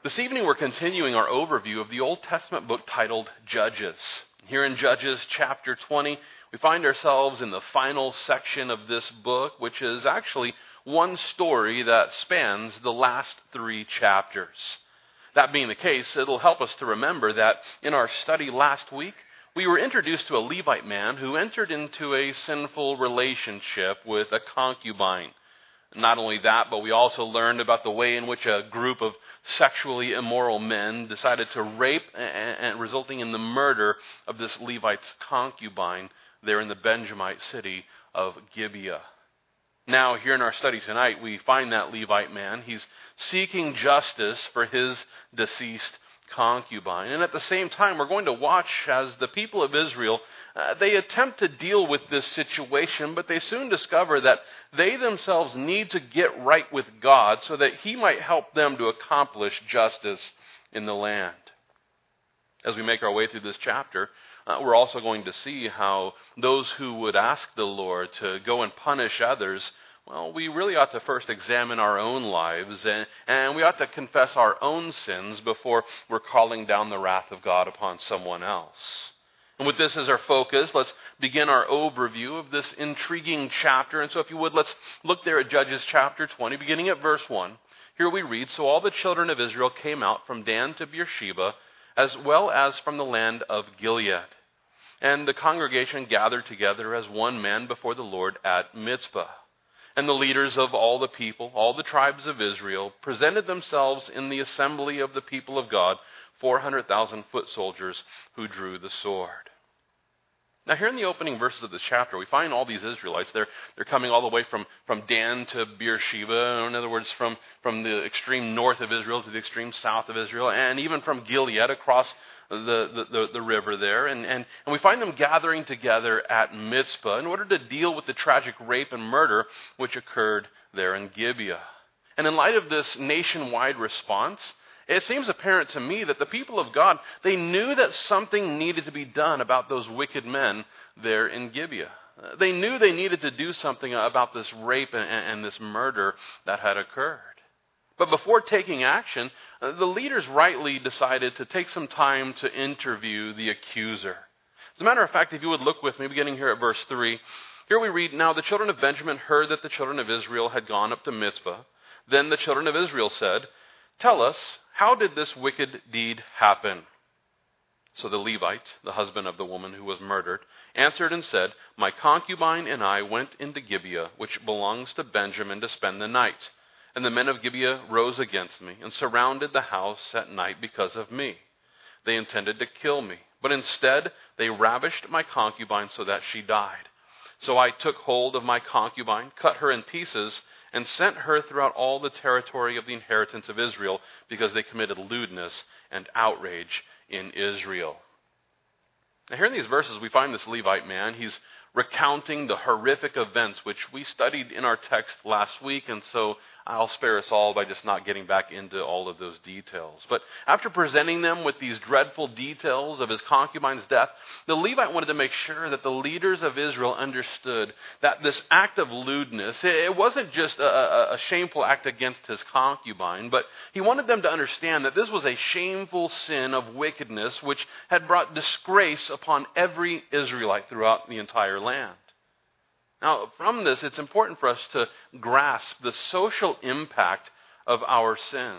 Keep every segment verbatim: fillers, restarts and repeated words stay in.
This evening we're continuing our overview of the Old Testament book titled Judges. Here in Judges chapter twenty, we find ourselves in the final section of this book, which is actually one story that spans the last three chapters. That being the case, it'll help us to remember that in our study last week, we were introduced to a Levite man who entered into a sinful relationship with a concubine. Not only that, but we also learned about the way in which a group of sexually immoral men decided to rape, and, and resulting in the murder of this Levite's concubine there in the Benjamite city of Gibeah. Now, here in our study tonight, we find that Levite man. He's seeking justice for his deceased concubine. And at the same time, we're going to watch as the people of Israel, uh, they attempt to deal with this situation, but they soon discover that they themselves need to get right with God so that He might help them to accomplish justice in the land. As we make our way through this chapter, uh, we're also going to see how those who would ask the Lord to go and punish others, well, we really ought to first examine our own lives, and, and we ought to confess our own sins before we're calling down the wrath of God upon someone else. And with this as our focus, let's begin our overview of this intriguing chapter. And so if you would, let's look there at Judges chapter twenty, beginning at verse one. Here we read, "So all the children of Israel came out from Dan to Beersheba, as well as from the land of Gilead. And the congregation gathered together as one man before the Lord at Mizpah. And the leaders of all the people, all the tribes of Israel, presented themselves in the assembly of the people of God, four hundred thousand foot soldiers who drew the sword." Now here in the opening verses of this chapter, we find all these Israelites. They're, they're coming all the way from, from Dan to Beersheba, in other words, from, from the extreme north of Israel to the extreme south of Israel, and even from Gilead across the, the, the, the river there. And, and, and we find them gathering together at Mizpah in order to deal with the tragic rape and murder which occurred there in Gibeah. And in light of this nationwide response, it seems apparent to me that the people of God, they knew that something needed to be done about those wicked men there in Gibeah. They knew they needed to do something about this rape and, and this murder that had occurred. But before taking action, the leaders rightly decided to take some time to interview the accuser. As a matter of fact, if you would look with me, beginning here at verse three, here we read, "Now the children of Benjamin heard that the children of Israel had gone up to Mizpah. Then the children of Israel said, 'Tell us, how did this wicked deed happen?' So the Levite, the husband of the woman who was murdered, answered and said, 'My concubine and I went into Gibeah, which belongs to Benjamin, to spend the night. And the men of Gibeah rose against me and surrounded the house at night because of me. They intended to kill me, but instead they ravished my concubine so that she died. So I took hold of my concubine, cut her in pieces, and sent her throughout all the territory of the inheritance of Israel, because they committed lewdness and outrage in Israel.'" Now here in these verses we find this Levite man. He's recounting the horrific events which we studied in our text last week, and so I'll spare us all by just not getting back into all of those details. But after presenting them with these dreadful details of his concubine's death, the Levite wanted to make sure that the leaders of Israel understood that this act of lewdness, it wasn't just a, a, a shameful act against his concubine, but he wanted them to understand that this was a shameful sin of wickedness which had brought disgrace upon every Israelite throughout the entire land. Now, from this, it's important for us to grasp the social impact of our sins.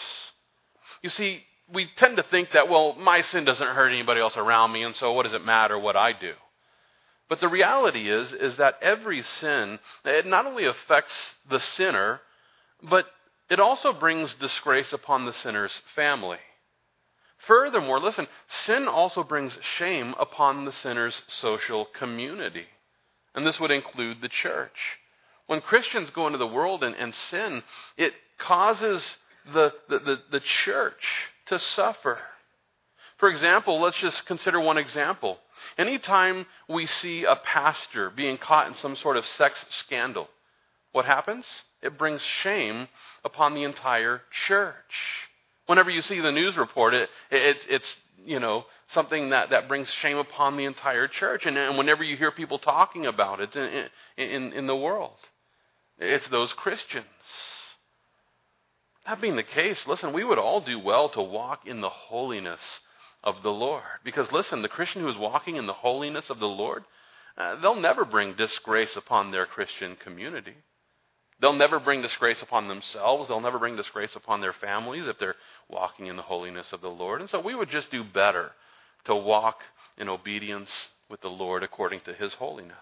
You see, we tend to think that, well, my sin doesn't hurt anybody else around me, and so what does it matter what I do? But the reality is, is that every sin, it not only affects the sinner, but it also brings disgrace upon the sinner's family. Furthermore, listen, sin also brings shame upon the sinner's social community. And this would include the church. When Christians go into the world and, and sin, it causes the, the, the, the church to suffer. For example, let's just consider one example. Anytime we see a pastor being caught in some sort of sex scandal, what happens? It brings shame upon the entire church. Whenever you see the news report, it, it, it's, you know, something that, that brings shame upon the entire church. And, and whenever you hear people talking about it in, in, in the world, it's those Christians. That being the case, listen, we would all do well to walk in the holiness of the Lord. Because listen, the Christian who is walking in the holiness of the Lord, uh, they'll never bring disgrace upon their Christian community. They'll never bring disgrace upon themselves. They'll never bring disgrace upon their families if they're walking in the holiness of the Lord. And so we would just do better to walk in obedience with the Lord according to his holiness.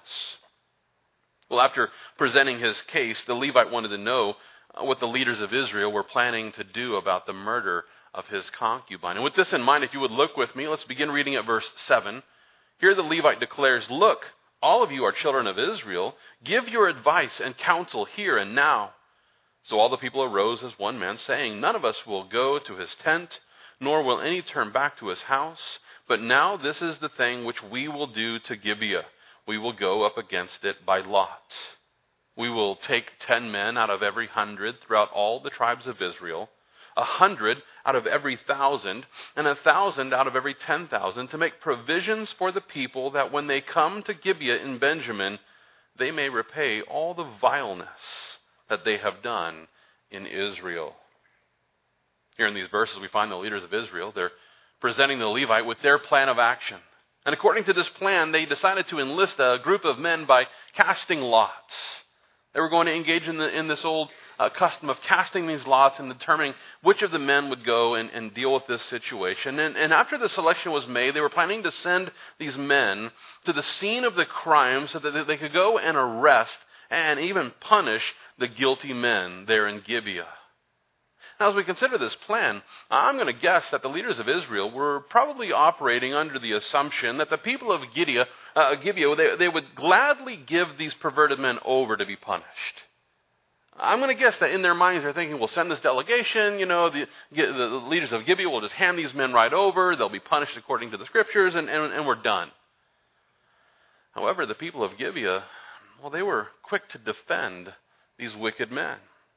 Well, after presenting his case, the Levite wanted to know what the leaders of Israel were planning to do about the murder of his concubine. And with this in mind, if you would look with me, let's begin reading at verse seven. Here the Levite declares, "Look, all of you are children of Israel. Give your advice and counsel here and now." So all the people arose as one man, saying, "None of us will go to his tent, nor will any turn back to his house. But now this is the thing which we will do to Gibeah. We will go up against it by lot. We will take ten men out of every hundred throughout all the tribes of Israel, a hundred out of every thousand, and a thousand out of every ten thousand, to make provisions for the people, that when they come to Gibeah in Benjamin, they may repay all the vileness that they have done in Israel." Here in these verses, we find the leaders of Israel. They're presenting the Levite with their plan of action. And according to this plan, they decided to enlist a group of men by casting lots. They were going to engage in, the, in this old uh, custom of casting these lots and determining which of the men would go and, and deal with this situation. And, and after the selection was made, they were planning to send these men to the scene of the crime so that they could go and arrest and even punish the guilty men there in Gibeah. Now, as we consider this plan, I'm going to guess that the leaders of Israel were probably operating under the assumption that the people of Gibeah, uh, Gibeah they, they would gladly give these perverted men over to be punished. I'm going to guess that in their minds they're thinking, we'll send this delegation, you know, the, the leaders of Gibeah will just hand these men right over, they'll be punished according to the scriptures, and, and, and we're done. However, the people of Gibeah, well, they were quick to defend these wicked men.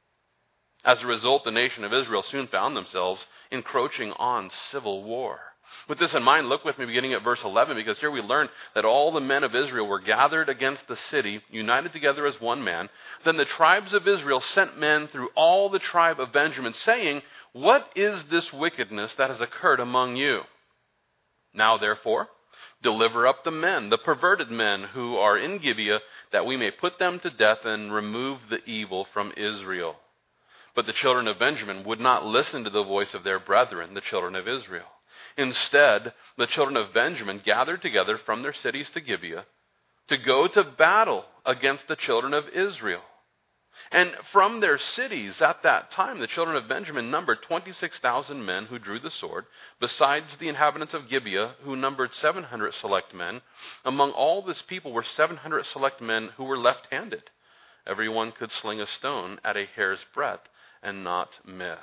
As a result, the nation of Israel soon found themselves encroaching on civil war. With this in mind, look with me beginning at verse eleven, because here we learn that all the men of Israel were gathered against the city, united together as one man. Then the tribes of Israel sent men through all the tribe of Benjamin, saying, "What is this wickedness that has occurred among you? Now therefore, deliver up the men, the perverted men who are in Gibeah, that we may put them to death and remove the evil from Israel." But the children of Benjamin would not listen to the voice of their brethren, the children of Israel. Instead, the children of Benjamin gathered together from their cities to Gibeah to go to battle against the children of Israel. And from their cities at that time, the children of Benjamin numbered twenty-six thousand men who drew the sword, besides the inhabitants of Gibeah, who numbered seven hundred select men. Among all this people were seven hundred select men who were left-handed. Everyone could sling a stone at a hair's breadth and not miss.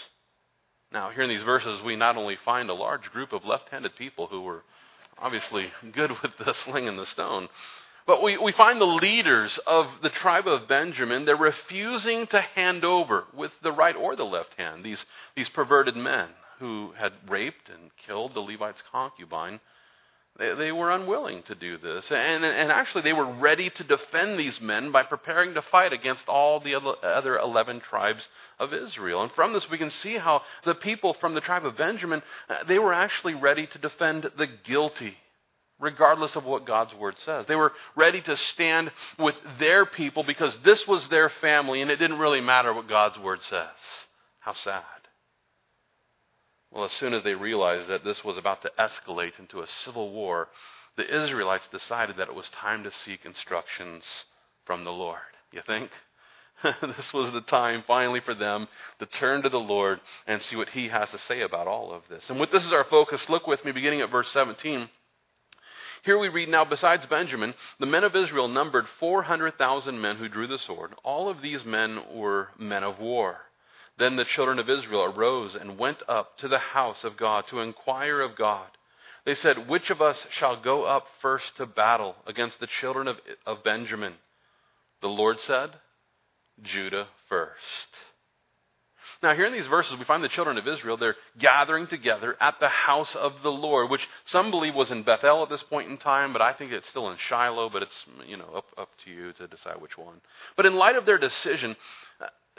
Now, here in these verses, we not only find a large group of left-handed people who were obviously good with the sling and the stone, but we, we find the leaders of the tribe of Benjamin, they're refusing to hand over with the right or the left hand these, these perverted men who had raped and killed the Levite's concubine. They, they were unwilling to do this. And, and actually, they were ready to defend these men by preparing to fight against all the other eleven tribes of Israel. And from this, we can see how the people from the tribe of Benjamin, they were actually ready to defend the guilty, regardless of what God's word says. They were ready to stand with their people because this was their family, and it didn't really matter what God's word says. How sad. Well, as soon as they realized that this was about to escalate into a civil war, the Israelites decided that it was time to seek instructions from the Lord. You think? This was the time finally for them to turn to the Lord and see what He has to say about all of this. And with this as our focus, look with me beginning at verse seventeen. Here we read, "Now besides Benjamin, the men of Israel numbered four hundred thousand men who drew the sword. All of these men were men of war. Then the children of Israel arose and went up to the house of God to inquire of God. They said, 'Which of us shall go up first to battle against the children of, of Benjamin?' The Lord said, 'Judah first.'" Now here in these verses, we find the children of Israel, they're gathering together at the house of the Lord, which some believe was in Bethel at this point in time, but I think it's still in Shiloh, but it's, you know, up, up to you to decide which one. But in light of their decision,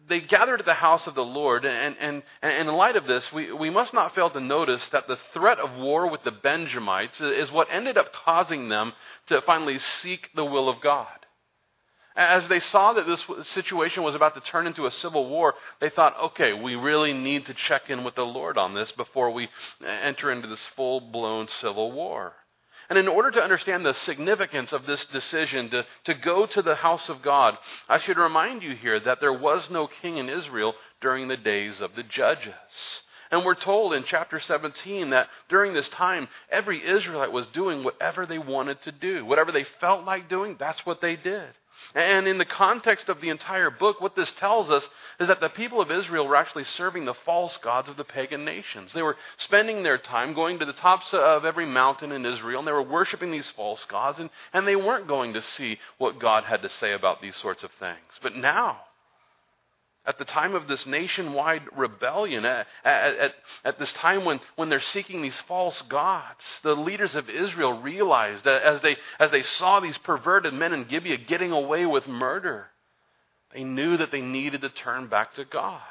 they gathered at the house of the Lord, and, and, and in light of this, we, we must not fail to notice that the threat of war with the Benjamites is what ended up causing them to finally seek the will of God. As they saw that this situation was about to turn into a civil war, they thought, okay, we really need to check in with the Lord on this before we enter into this full-blown civil war. And in order to understand the significance of this decision to, to go to the house of God, I should remind you here that there was no king in Israel during the days of the judges. And we're told in chapter seventeen that during this time, every Israelite was doing whatever they wanted to do. Whatever they felt like doing, that's what they did. And in the context of the entire book, what this tells us is that the people of Israel were actually serving the false gods of the pagan nations. They were spending their time going to the tops of every mountain in Israel, and they were worshiping these false gods, and, and they weren't going to see what God had to say about these sorts of things. But now, at the time of this nationwide rebellion, at, at, at this time when, when they're seeking these false gods, the leaders of Israel realized that as they, as they saw these perverted men in Gibeah getting away with murder, they knew that they needed to turn back to God.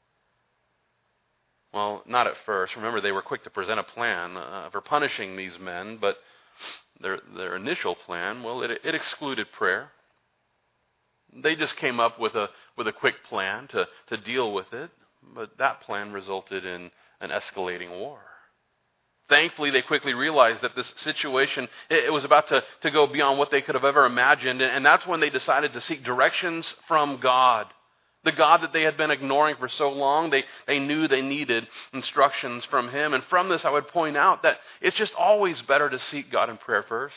Well, not at first. Remember, they were quick to present a plan uh, for punishing these men, but their, their initial plan, well, it, it excluded prayer. They just came up with a with a quick plan to, to deal with it, but that plan resulted in an escalating war. Thankfully, they quickly realized that this situation, it, it was about to, to go beyond what they could have ever imagined, and, and that's when they decided to seek directions from God. The God that they had been ignoring for so long, they, they knew they needed instructions from Him. And from this, I would point out that it's just always better to seek God in prayer first.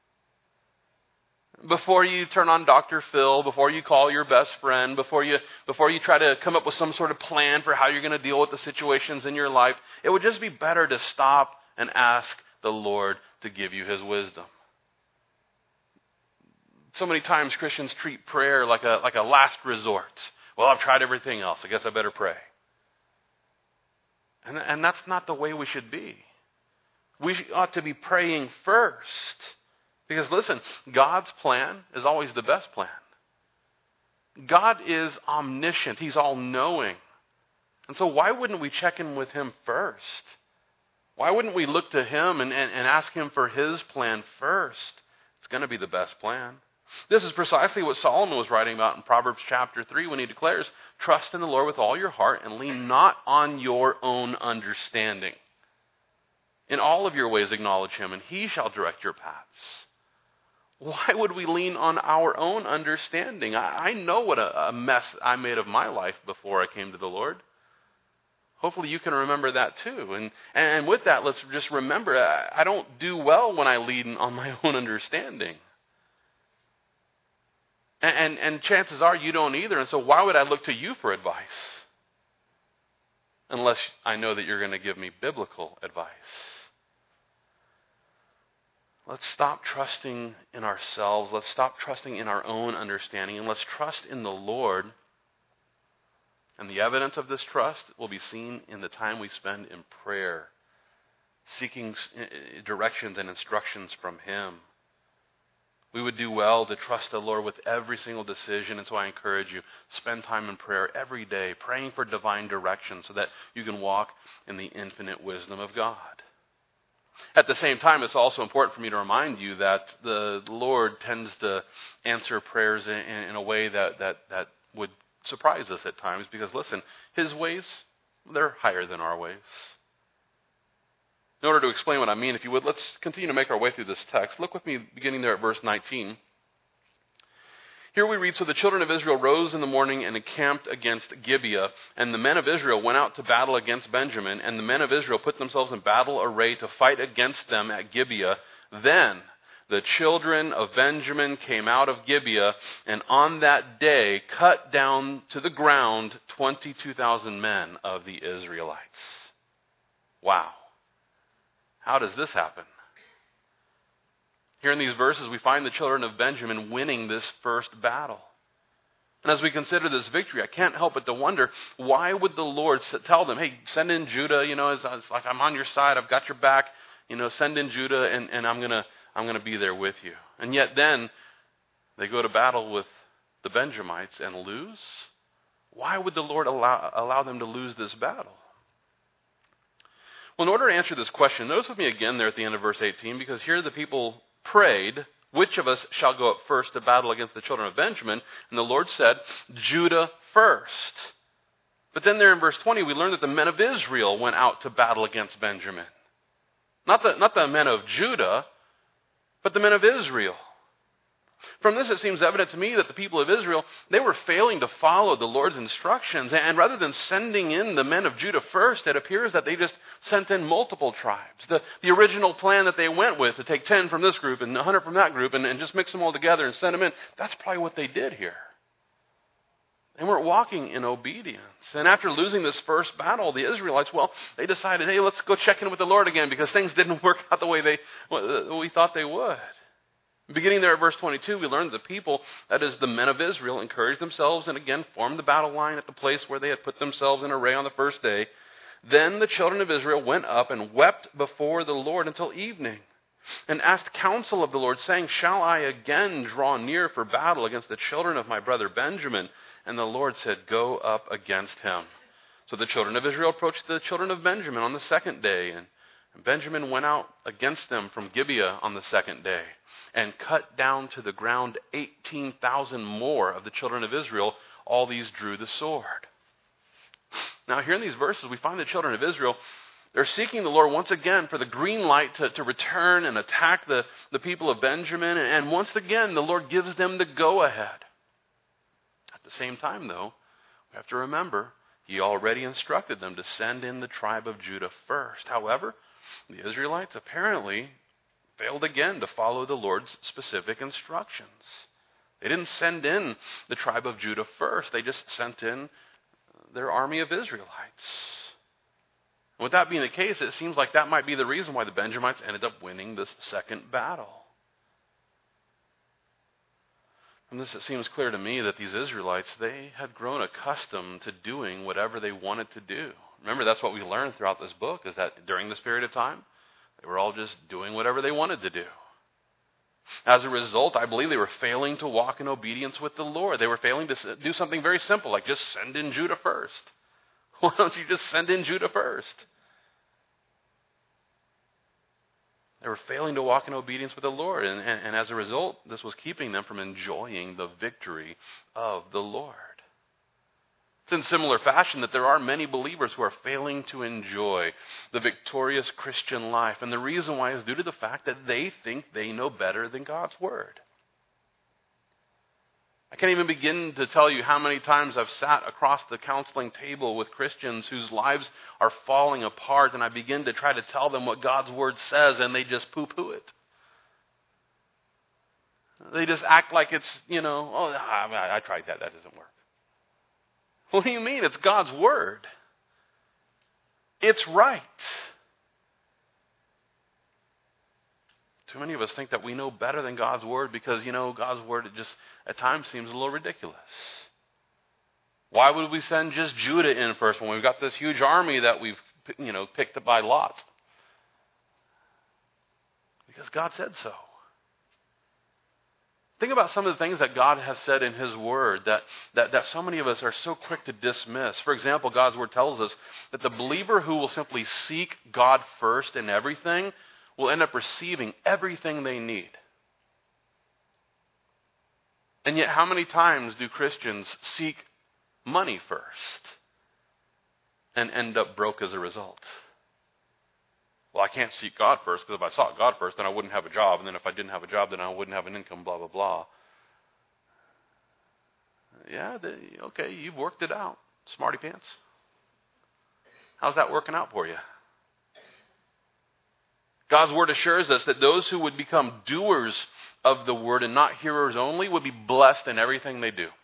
Before you turn on Doctor Phil, before you call your best friend, before you before you try to come up with some sort of plan for how you're going to deal with the situations in your life, it would just be better to stop and ask the Lord to give you His wisdom. So many times Christians treat prayer like a like a last resort. Well, I've tried everything else. I guess I better pray. And, and that's not the way we should be. We ought to be praying first. Because listen, God's plan is always the best plan. God is omniscient. He's all-knowing. And so why wouldn't we check in with Him first? Why wouldn't we look to Him and, and, and ask Him for His plan first? It's going to be the best plan. This is precisely what Solomon was writing about in Proverbs chapter three when he declares, "Trust in the Lord with all your heart and lean not on your own understanding. In all of your ways acknowledge Him, and He shall direct your paths." Why would we lean on our own understanding? I, I know what a, a mess I made of my life before I came to the Lord. Hopefully you can remember that too. And, and with that, let's just remember, I, I don't do well when I lean on my own understanding. And, and, and chances are you don't either. And so why would I look to you for advice? Unless I know that you're going to give me biblical advice. Let's stop trusting in ourselves. Let's stop trusting in our own understanding. And let's trust in the Lord. And the evidence of this trust will be seen in the time we spend in prayer, seeking directions and instructions from Him. We would do well to trust the Lord with every single decision. And so I encourage you, spend time in prayer every day, praying for divine direction so that you can walk in the infinite wisdom of God. At the same time, it's also important for me to remind you that the Lord tends to answer prayers in, in a way that, that, that would surprise us at times. Because listen, His ways, they're higher than our ways. In order to explain what I mean, if you would, let's continue to make our way through this text. Look with me beginning there at verse nineteen. Here we read, "So the children of Israel rose in the morning and encamped against Gibeah, and the men of Israel went out to battle against Benjamin, and the men of Israel put themselves in battle array to fight against them at Gibeah. Then the children of Benjamin came out of Gibeah, and on that day cut down to the ground twenty-two thousand men of the Israelites." Wow. How does this happen? Here in these verses, we find the children of Benjamin winning this first battle. And as we consider this victory, I can't help but to wonder, why would the Lord tell them, hey, send in Judah, you know, it's, it's like I'm on your side, I've got your back, you know, send in Judah, and, and I'm gonna I'm gonna be there with you. And yet then, they go to battle with the Benjamites and lose? Why would the Lord allow, allow them to lose this battle? Well, in order to answer this question, notice with me again there at the end of verse eighteen, because here the people prayed, which of us shall go up first to battle against the children of Benjamin? And the Lord said, Judah first. But then there in verse twenty, we learn that the men of Israel went out to battle against Benjamin. Not the, not the men of Judah, but the men of Israel. From this, it seems evident to me that the people of Israel, they were failing to follow the Lord's instructions. And rather than sending in the men of Judah first, it appears that they just sent in multiple tribes. The, the original plan that they went with, to take ten from this group and one hundred from that group and, and just mix them all together and send them in, that's probably what they did here. They weren't walking in obedience. And after losing this first battle, the Israelites, well, they decided, hey, let's go check in with the Lord again because things didn't work out the way they we thought they would. Beginning there at verse twenty-two, we learned that the people, that is the men of Israel, encouraged themselves and again formed the battle line at the place where they had put themselves in array on the first day. Then the children of Israel went up and wept before the Lord until evening and asked counsel of the Lord, saying, shall I again draw near for battle against the children of my brother Benjamin? And the Lord said, go up against him. So the children of Israel approached the children of Benjamin on the second day, and Benjamin went out against them from Gibeah on the second day, and cut down to the ground eighteen thousand more of the children of Israel. All these drew the sword. Now here in these verses, we find the children of Israel, they're seeking the Lord once again for the green light to, to return and attack the, the people of Benjamin. And once again, the Lord gives them the go-ahead. At the same time, though, we have to remember, He already instructed them to send in the tribe of Judah first. However, the Israelites apparently failed again to follow the Lord's specific instructions. They didn't send in the tribe of Judah first. They just sent in their army of Israelites. And with that being the case, it seems like that might be the reason why the Benjamites ended up winning this second battle. From this, it seems clear to me that these Israelites, they had grown accustomed to doing whatever they wanted to do. Remember, that's what we learned throughout this book, is that during this period of time, they were all just doing whatever they wanted to do. As a result, I believe they were failing to walk in obedience with the Lord. They were failing to do something very simple, like just send in Judah first. Why don't you just send in Judah first? They were failing to walk in obedience with the Lord, and, and, and as a result, this was keeping them from enjoying the victory of the Lord. It's in similar fashion that there are many believers who are failing to enjoy the victorious Christian life, and the reason why is due to the fact that they think they know better than God's Word. I can't even begin to tell you how many times I've sat across the counseling table with Christians whose lives are falling apart, and I begin to try to tell them what God's Word says, and they just poo-poo it. They just act like it's, you know, oh, I, I tried that, that doesn't work. What do you mean? It's God's Word. It's right. Too many of us think that we know better than God's Word because, you know, God's Word, it just at times seems a little ridiculous. Why would we send just Judah in first when we've got this huge army that we've, you know, picked up by lot? Because God said so. Think about some of the things that God has said in His Word that, that, that so many of us are so quick to dismiss. For example, God's Word tells us that the believer who will simply seek God first in everything will end up receiving everything they need. And yet, how many times do Christians seek money first and end up broke as a result? Well, I can't seek God first because if I sought God first, then I wouldn't have a job. And then if I didn't have a job, then I wouldn't have an income, blah, blah, blah. Yeah, they, okay, you've worked it out, smarty pants. How's that working out for you? God's Word assures us that those who would become doers of the Word and not hearers only would be blessed in everything they do.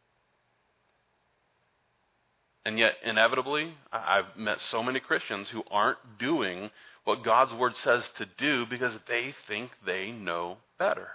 And yet, inevitably, I've met so many Christians who aren't doing what God's Word says to do because they think they know better.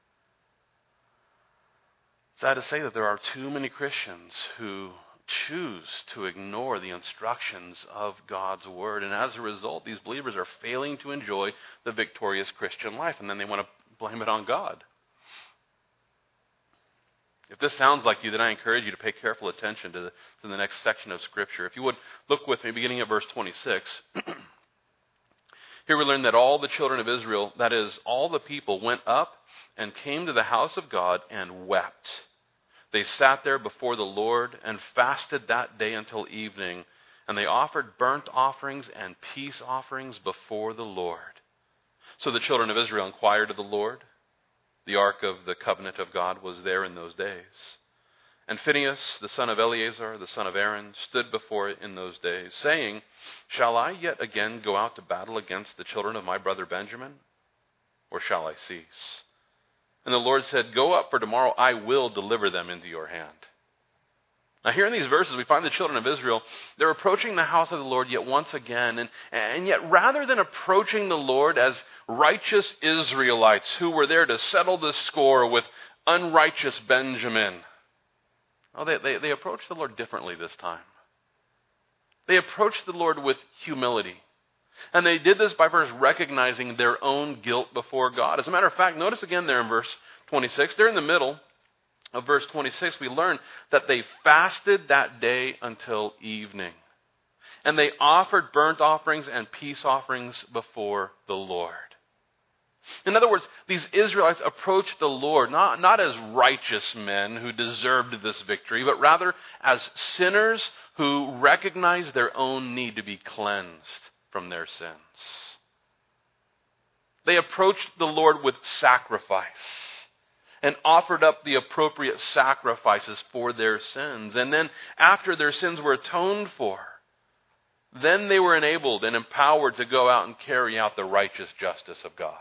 Sad to say that there are too many Christians who choose to ignore the instructions of God's Word. And as a result, these believers are failing to enjoy the victorious Christian life. And then they want to blame it on God. If this sounds like you, then I encourage you to pay careful attention to the, to the next section of Scripture. If you would, look with me, beginning at verse twenty-six. Here we learn that all the children of Israel, that is, all the people, went up and came to the house of God and wept. They sat there before the Lord and fasted that day until evening, and they offered burnt offerings and peace offerings before the Lord. So the children of Israel inquired of the Lord. The ark of the covenant of God was there in those days. And Phinehas, the son of Eleazar, the son of Aaron, stood before it in those days, saying, Shall I yet again go out to battle against the children of my brother Benjamin? Or shall I cease? And the Lord said, Go up, for tomorrow I will deliver them into your hand. Now here in these verses we find the children of Israel, they're approaching the house of the Lord yet once again, and, and yet rather than approaching the Lord as righteous Israelites who were there to settle the score with unrighteous Benjamin, oh, they, they, they approached the Lord differently this time. They approached the Lord with humility. And they did this by first recognizing their own guilt before God. As a matter of fact, notice again there in verse twenty-six, there in the middle of verse twenty-six, we learn that they fasted that day until evening. And they offered burnt offerings and peace offerings before the Lord. In other words, these Israelites approached the Lord not, not as righteous men who deserved this victory, but rather as sinners who recognized their own need to be cleansed from their sins. They approached the Lord with sacrifice and offered up the appropriate sacrifices for their sins. And then after their sins were atoned for, then they were enabled and empowered to go out and carry out the righteous justice of God.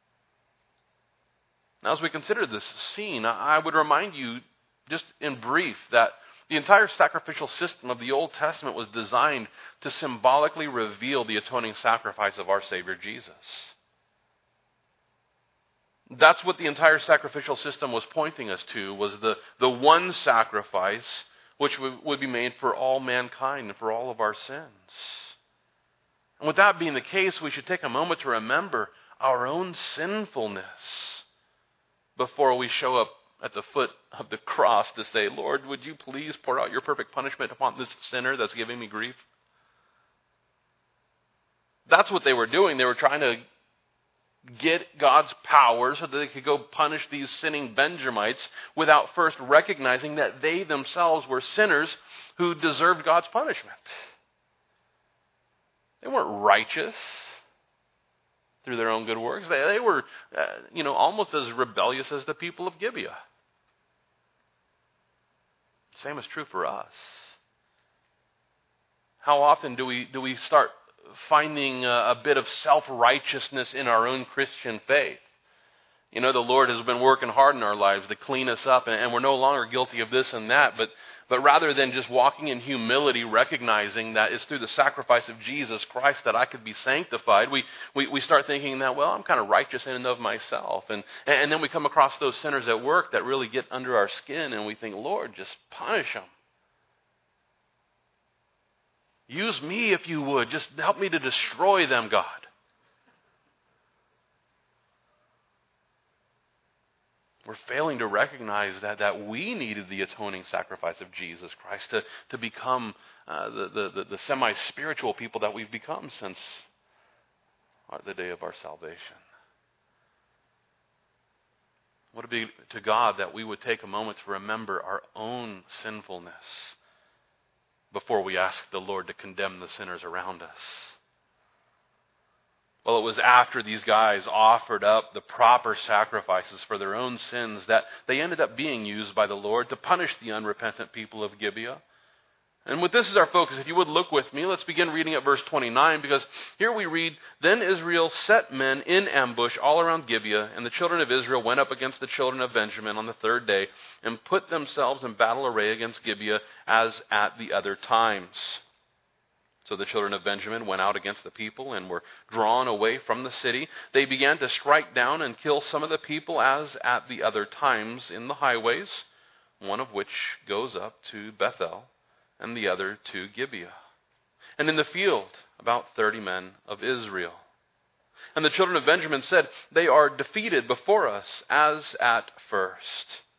Now, as we consider this scene, I would remind you, just in brief, that the entire sacrificial system of the Old Testament was designed to symbolically reveal the atoning sacrifice of our Savior Jesus. That's what the entire sacrificial system was pointing us to, was the, the one sacrifice which would be made for all mankind and for all of our sins. And with that being the case, we should take a moment to remember our own sinfulness before we show up at the foot of the cross to say, Lord, would you please pour out your perfect punishment upon this sinner that's giving me grief? That's what they were doing. They were trying to get God's power so that they could go punish these sinning Benjamites without first recognizing that they themselves were sinners who deserved God's punishment. They weren't righteous through their own good works. They, they were, uh, you know, almost as rebellious as the people of Gibeah. Same is true for us. How often do we do we start finding a, a bit of self-righteousness in our own Christian faith? You know, the Lord has been working hard in our lives to clean us up, and, and we're no longer guilty of this and that, but But rather than just walking in humility, recognizing that it's through the sacrifice of Jesus Christ that I could be sanctified, we, we, we start thinking that, well, I'm kind of righteous in and of myself. And, and then we come across those sinners at work that really get under our skin, and we think, Lord, just punish them. Use me if you would. Just help me to destroy them, God. We're failing to recognize that, that we needed the atoning sacrifice of Jesus Christ to, to become uh, the, the, the semi-spiritual people that we've become since the day of our salvation. Would it be to God that we would take a moment to remember our own sinfulness before we ask the Lord to condemn the sinners around us? Well, it was after these guys offered up the proper sacrifices for their own sins that they ended up being used by the Lord to punish the unrepentant people of Gibeah. And with this as our focus, if you would look with me, let's begin reading at verse twenty-nine, because here we read, Then Israel set men in ambush all around Gibeah, and the children of Israel went up against the children of Benjamin on the third day, and put themselves in battle array against Gibeah as at the other times. So the children of Benjamin went out against the people and were drawn away from the city. They began to strike down and kill some of the people as at the other times in the highways, one of which goes up to Bethel and the other to Gibeah. And in the field, about thirty men of Israel. And the children of Benjamin said, They are defeated before us as at first.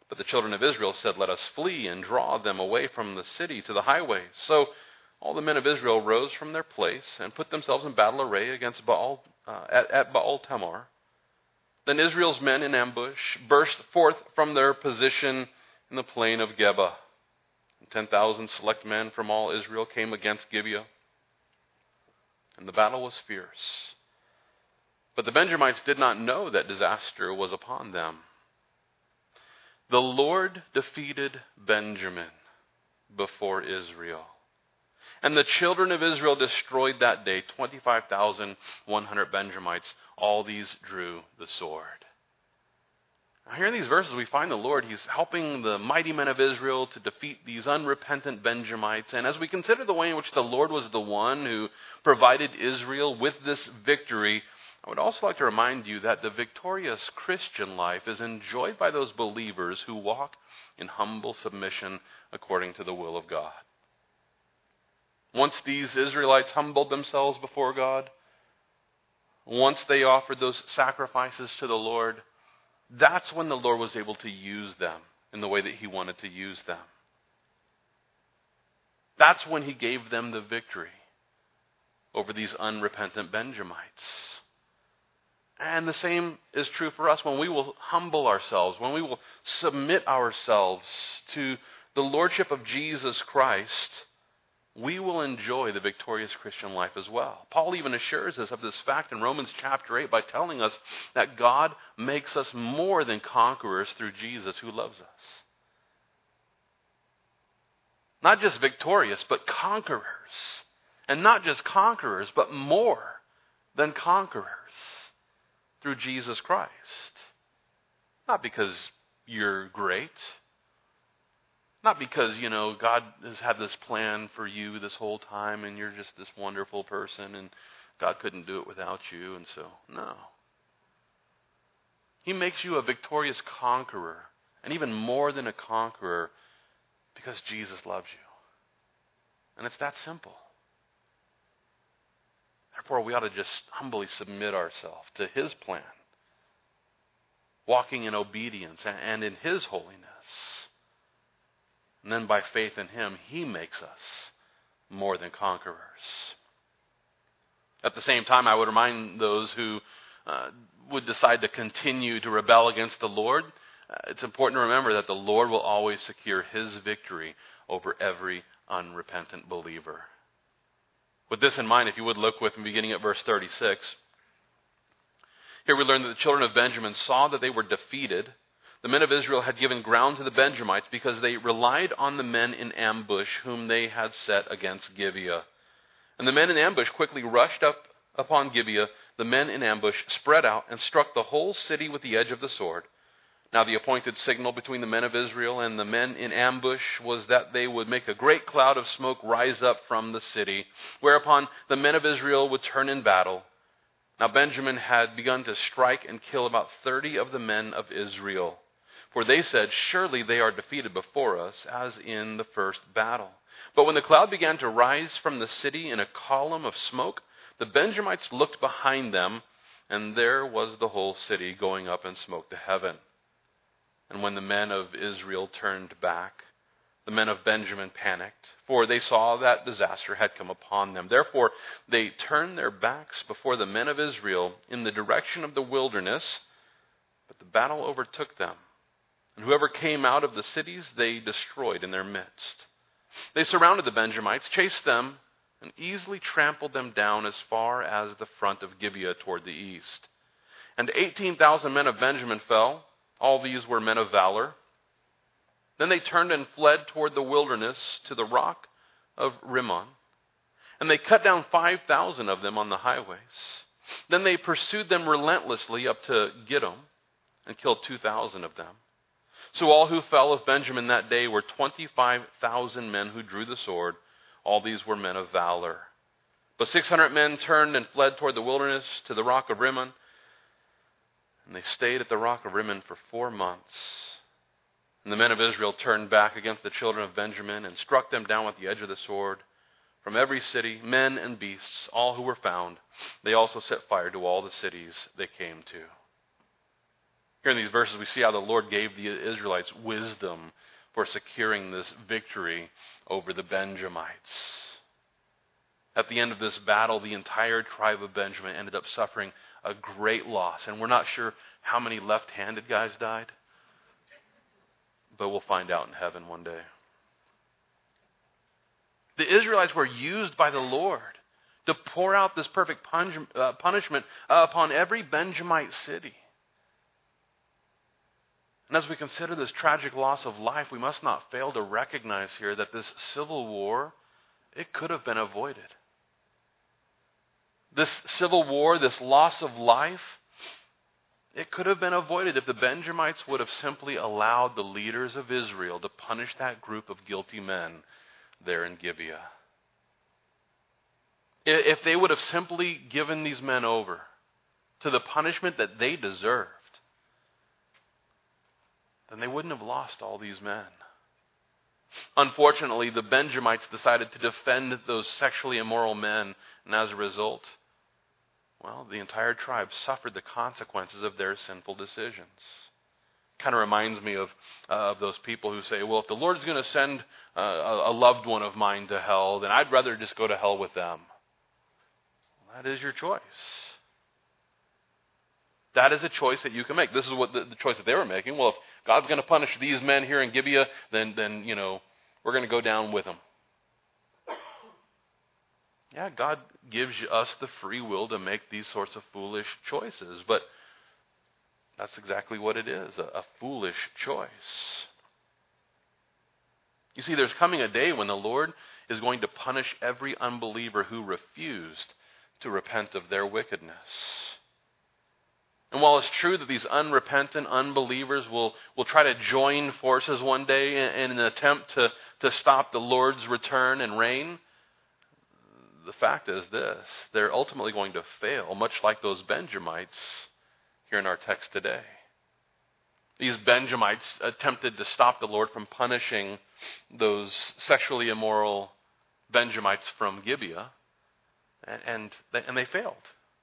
But the children of Israel said, "Let us flee and draw them away from the city to the highways." So all the men of Israel rose from their place and put themselves in battle array against Baal, uh, at, at Baal Tamar. Then Israel's men in ambush burst forth from their position in the plain of Geba. And ten thousand select men from all Israel came against Gibeah. And the battle was fierce. But the Benjamites did not know that disaster was upon them. The Lord defeated Benjamin before Israel. And the children of Israel destroyed that day twenty-five thousand one hundred Benjamites. All these drew the sword. Now here in these verses we find the Lord, He's helping the mighty men of Israel to defeat these unrepentant Benjamites. And as we consider the way in which the Lord was the one who provided Israel with this victory, I would also like to remind you that the victorious Christian life is enjoyed by those believers who walk in humble submission according to the will of God. Once these Israelites humbled themselves before God, once they offered those sacrifices to the Lord, that's when the Lord was able to use them in the way that He wanted to use them. That's when He gave them the victory over these unrepentant Benjamites. And the same is true for us when we will humble ourselves, when we will submit ourselves to the Lordship of Jesus Christ, we will enjoy the victorious Christian life as well. Paul even assures us of this fact in Romans chapter eight by telling us that God makes us more than conquerors through Jesus who loves us. Not just victorious, but conquerors. And not just conquerors, but more than conquerors through Jesus Christ. Not because you're great. Not because, you know, God has had this plan for you this whole time and you're just this wonderful person and God couldn't do it without you, and so, no. He makes you a victorious conqueror, and even more than a conqueror, because Jesus loves you. And it's that simple. Therefore, we ought to just humbly submit ourselves to His plan, walking in obedience and in His holiness. And then by faith in Him, He makes us more than conquerors. At the same time, I would remind those who uh, would decide to continue to rebel against the Lord, uh, it's important to remember that the Lord will always secure His victory over every unrepentant believer. With this in mind, if you would look with me beginning at verse thirty-six. Here we learn that the children of Benjamin saw that they were defeated. The men of Israel had given ground to the Benjamites because they relied on the men in ambush whom they had set against Gibeah. And the men in ambush quickly rushed up upon Gibeah. The men in ambush spread out and struck the whole city with the edge of the sword. Now the appointed signal between the men of Israel and the men in ambush was that they would make a great cloud of smoke rise up from the city, whereupon the men of Israel would turn in battle. Now Benjamin had begun to strike and kill about thirty of the men of Israel. For they said, "Surely they are defeated before us, as in the first battle." But when the cloud began to rise from the city in a column of smoke, the Benjamites looked behind them, and there was the whole city going up in smoke to heaven. And when the men of Israel turned back, the men of Benjamin panicked, for they saw that disaster had come upon them. Therefore they turned their backs before the men of Israel in the direction of the wilderness, but the battle overtook them. And whoever came out of the cities, they destroyed in their midst. They surrounded the Benjamites, chased them, and easily trampled them down as far as the front of Gibeah toward the east. And eighteen thousand men of Benjamin fell. All these were men of valor. Then they turned and fled toward the wilderness to the rock of Rimmon. And they cut down five thousand of them on the highways. Then they pursued them relentlessly up to Gidom and killed two thousand of them. So all who fell of Benjamin that day were twenty-five thousand men who drew the sword. All these were men of valor. But six hundred men turned and fled toward the wilderness to the rock of Rimmon. And they stayed at the rock of Rimmon for four months. And the men of Israel turned back against the children of Benjamin and struck them down with the edge of the sword. From every city, men and beasts, all who were found, they also set fire to all the cities they came to. Here in these verses, we see how the Lord gave the Israelites wisdom for securing this victory over the Benjamites. At the end of this battle, the entire tribe of Benjamin ended up suffering a great loss. And we're not sure how many left-handed guys died, but we'll find out in heaven one day. The Israelites were used by the Lord to pour out this perfect pun- uh, punishment uh, upon every Benjamite city. And as we consider this tragic loss of life, we must not fail to recognize here that this civil war, it could have been avoided. This civil war, this loss of life, it could have been avoided if the Benjamites would have simply allowed the leaders of Israel to punish that group of guilty men there in Gibeah. If they would have simply given these men over to the punishment that they deserved, then they wouldn't have lost all these men. Unfortunately, the Benjamites decided to defend those sexually immoral men, and as a result, well, the entire tribe suffered the consequences of their sinful decisions. Kind of reminds me of uh, of those people who say, well, if the Lord's going to send uh, a, a loved one of mine to hell, then I'd rather just go to hell with them. Well, that is your choice. That is a choice that you can make. This is what the, the choice that they were making. Well, if God's going to punish these men here in Gibeah, then, then you know, we're going to go down with them. Yeah, God gives us the free will to make these sorts of foolish choices, but that's exactly what it is, a, a foolish choice. You see, there's coming a day when the Lord is going to punish every unbeliever who refused to repent of their wickedness. And while it's true that these unrepentant unbelievers will, will try to join forces one day in, in an attempt to, to stop the Lord's return and reign, the fact is this: they're ultimately going to fail, much like those Benjamites here in our text today. These Benjamites attempted to stop the Lord from punishing those sexually immoral Benjamites from Gibeah, and, and, they, and they failed.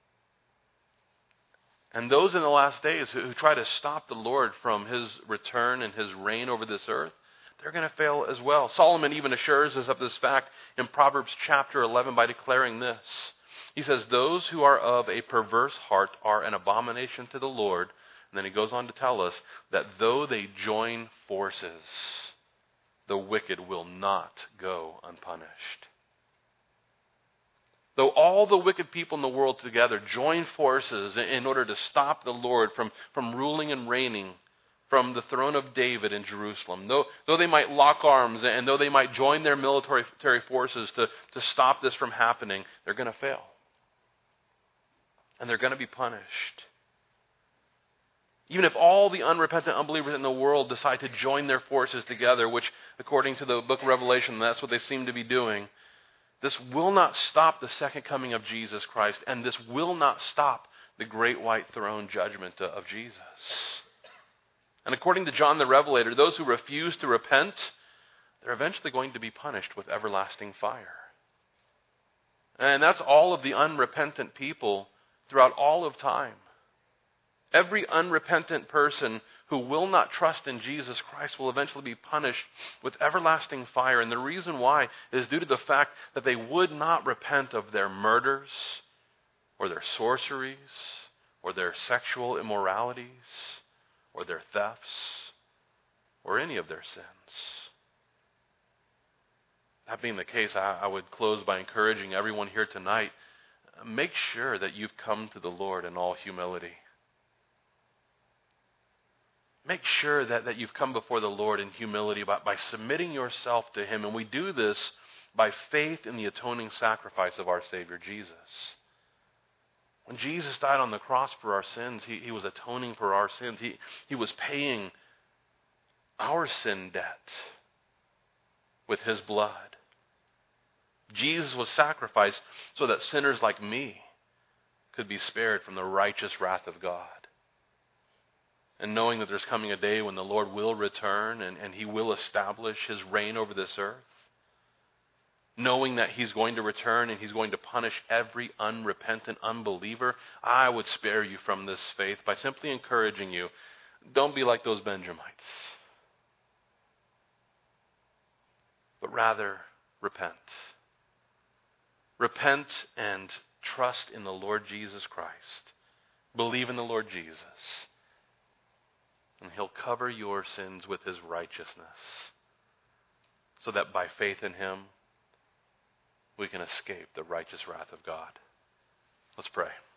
And those in the last days who, who try to stop the Lord from His return and His reign over this earth, they're going to fail as well. Solomon even assures us of this fact in Proverbs chapter eleven by declaring this. He says, those who are of a perverse heart are an abomination to the Lord. And then he goes on to tell us that though they join forces, the wicked will not go unpunished. Though all the wicked people in the world together join forces in order to stop the Lord from, from ruling and reigning from the throne of David in Jerusalem, though, though they might lock arms and though they might join their military forces to, to stop this from happening, they're going to fail. And they're going to be punished. Even if all the unrepentant unbelievers in the world decide to join their forces together, which according to the book of Revelation, that's what they seem to be doing, this will not stop the second coming of Jesus Christ, and this will not stop the great white throne judgment of Jesus. And according to John the Revelator, those who refuse to repent, they're eventually going to be punished with everlasting fire. And that's all of the unrepentant people throughout all of time. Every unrepentant person who will not trust in Jesus Christ will eventually be punished with everlasting fire. And the reason why is due to the fact that they would not repent of their murders or their sorceries or their sexual immoralities or their thefts or any of their sins. That being the case, I, I would close by encouraging everyone here tonight, make sure that you've come to the Lord in all humility. Make sure that, that you've come before the Lord in humility by, by submitting yourself to Him. And we do this by faith in the atoning sacrifice of our Savior Jesus. When Jesus died on the cross for our sins, He, he was atoning for our sins. He, he was paying our sin debt with His blood. Jesus was sacrificed so that sinners like me could be spared from the righteous wrath of God. And knowing that there's coming a day when the Lord will return and, and He will establish His reign over this earth, knowing that He's going to return and He's going to punish every unrepentant unbeliever, I would spare you from this faith by simply encouraging you, Don't be like those Benjamites, but rather repent. Repent and trust in the Lord Jesus Christ. Believe in the Lord Jesus, and He'll cover your sins with His righteousness, so that by faith in Him, we can escape the righteous wrath of God. Let's pray.